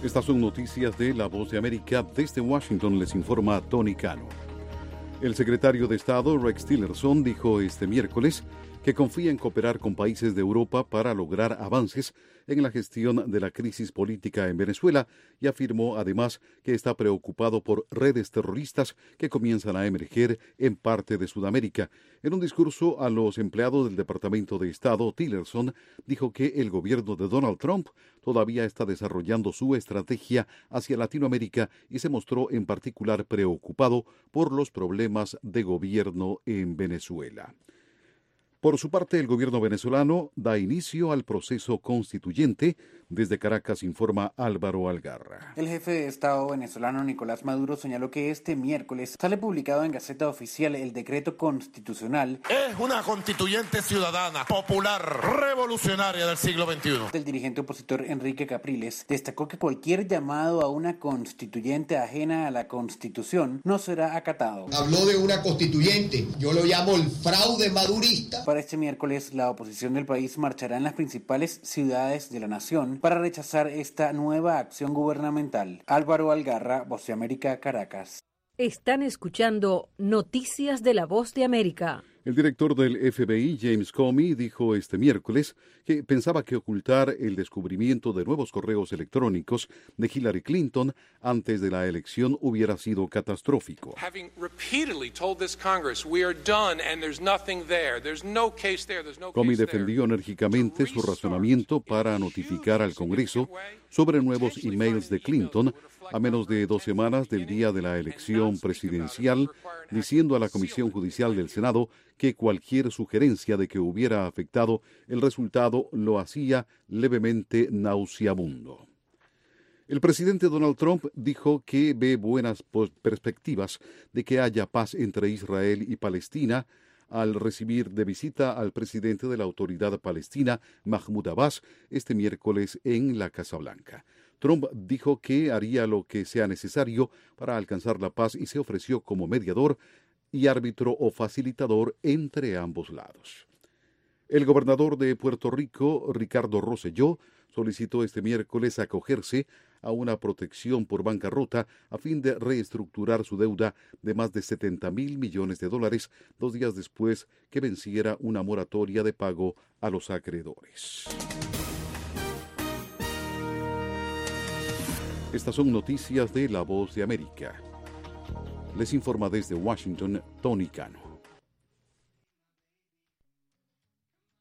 Estas son noticias de La Voz de América. Desde Washington les informa Tony Cano. El secretario de Estado, Rex Tillerson, dijo este miércoles que confía en cooperar con países de Europa para lograr avances en la gestión de la crisis política en Venezuela y afirmó además que está preocupado por redes terroristas que comienzan a emerger en parte de Sudamérica. En un discurso a los empleados del Departamento de Estado, Tillerson dijo que el gobierno de Donald Trump todavía está desarrollando su estrategia hacia Latinoamérica y se mostró en particular preocupado por los problemas de gobierno en Venezuela. Por su parte, el gobierno venezolano da inicio al proceso constituyente. Desde Caracas informa Álvaro Algarra. El jefe de Estado venezolano Nicolás Maduro señaló que este miércoles sale publicado en Gaceta Oficial el decreto constitucional. Es una constituyente ciudadana, popular, revolucionaria del siglo XXI. El dirigente opositor Enrique Capriles destacó que cualquier llamado a una constituyente ajena a la Constitución no será acatado. Habló de una constituyente, yo lo llamo el fraude madurista. Para este miércoles, la oposición del país marchará en las principales ciudades de la nación para rechazar esta nueva acción gubernamental. Álvaro Algarra, Voz de América, Caracas. Están escuchando Noticias de la Voz de América. El director del FBI, James Comey, dijo este miércoles que pensaba que ocultar el descubrimiento de nuevos correos electrónicos de Hillary Clinton antes de la elección hubiera sido catastrófico. Comey defendió enérgicamente su razonamiento para notificar al Congreso sobre nuevos emails de Clinton a menos de 2 semanas del día de la elección presidencial, diciendo a la Comisión Judicial del Senado que cualquier sugerencia de que hubiera afectado el resultado lo hacía levemente nauseabundo. El presidente Donald Trump dijo que ve buenas perspectivas de que haya paz entre Israel y Palestina al recibir de visita al presidente de la Autoridad Palestina, Mahmoud Abbas, este miércoles en la Casa Blanca. Trump dijo que haría lo que sea necesario para alcanzar la paz y se ofreció como mediador y árbitro o facilitador entre ambos lados. El gobernador de Puerto Rico, Ricardo Rosselló, solicitó este miércoles acogerse a una protección por bancarrota a fin de reestructurar su deuda de más de $70,000 millones, 2 días después que venciera una moratoria de pago a los acreedores. Estas son noticias de La Voz de América. Les informa desde Washington, Tony Cano.